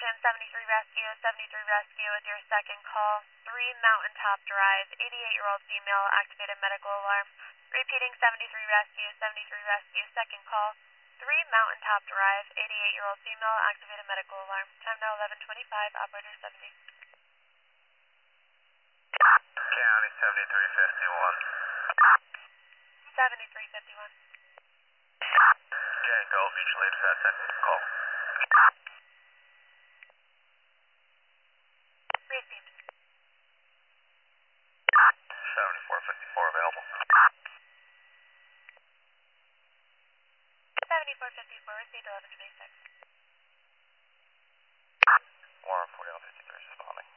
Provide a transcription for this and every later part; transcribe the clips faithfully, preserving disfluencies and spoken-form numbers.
Sam seventy-three Rescue, seventy-three Rescue with your second call. three Mountaintop Drive, eighty-eight-year-old female, activated medical alarm. Repeating seventy-three Rescue, seventy-three Rescue, second call. three Mountaintop Drive, eighty-eight-year-old female, activated medical alarm. Time now eleven twenty-five, operator seventy. County seventy-three fifty-one. seventy-three fifty-one. Jan Gold, mutual aid for that second call. Received. seventy-four fifty-four available. seventy-four fifty-four, received eleven twenty-six. Warren forty-one fifty-three responding.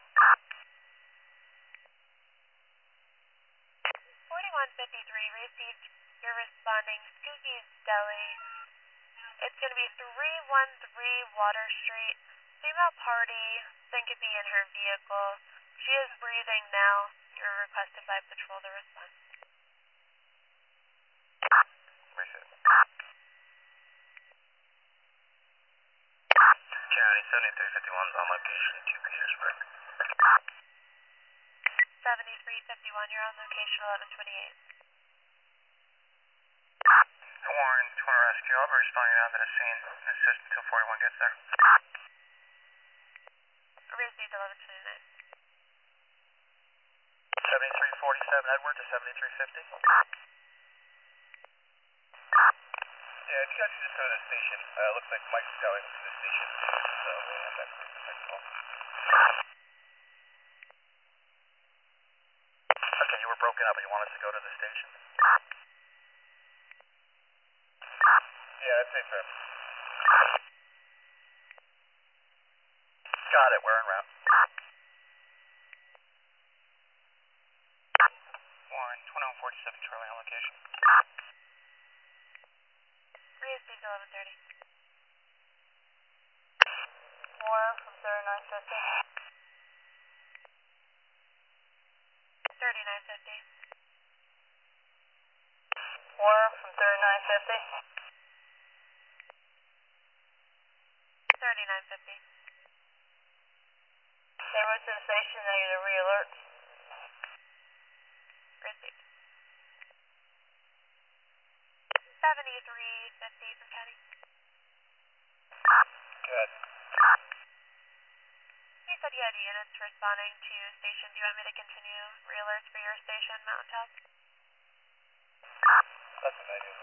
forty-one fifty-three, received. You're responding. Skookie's Deli. It's going to be three one three Water Street. Female party, syncope in her vehicle. She is breathing now. You're requested by patrol to respond. Receive. County seventy-three fifty-one is on location, two Petersburg. seventy-three fifty-one, you're on location eleven twenty-eight. Warren, Twin Rescue, I'll be responding now to the scene. Assist until forty-one gets there. Received eleven twenty-nine. seventy-three forty-seven Edward to seventy-three fifty. Yeah, if you guys can just go to the station. Uh, looks like Mike's going to the station. So we'll have that for the second call. Okay, you were broken up and you want us to go to the station? Yeah, that's safe, sir. Got it, we're en route. Warren, twenty-one forty-seven Charlie on location. Received eleven thirty. Warren from thirty-nine fifty. thirty-nine fifty. Warren from thirty-nine fifty. thirty-nine fifty. They went to the station, negative re-alert. Received. seventy-three fifty for County. Good. You said you had units responding to station. Do you want me to continue re-alerts for your station, Mountaintop? That's amazing.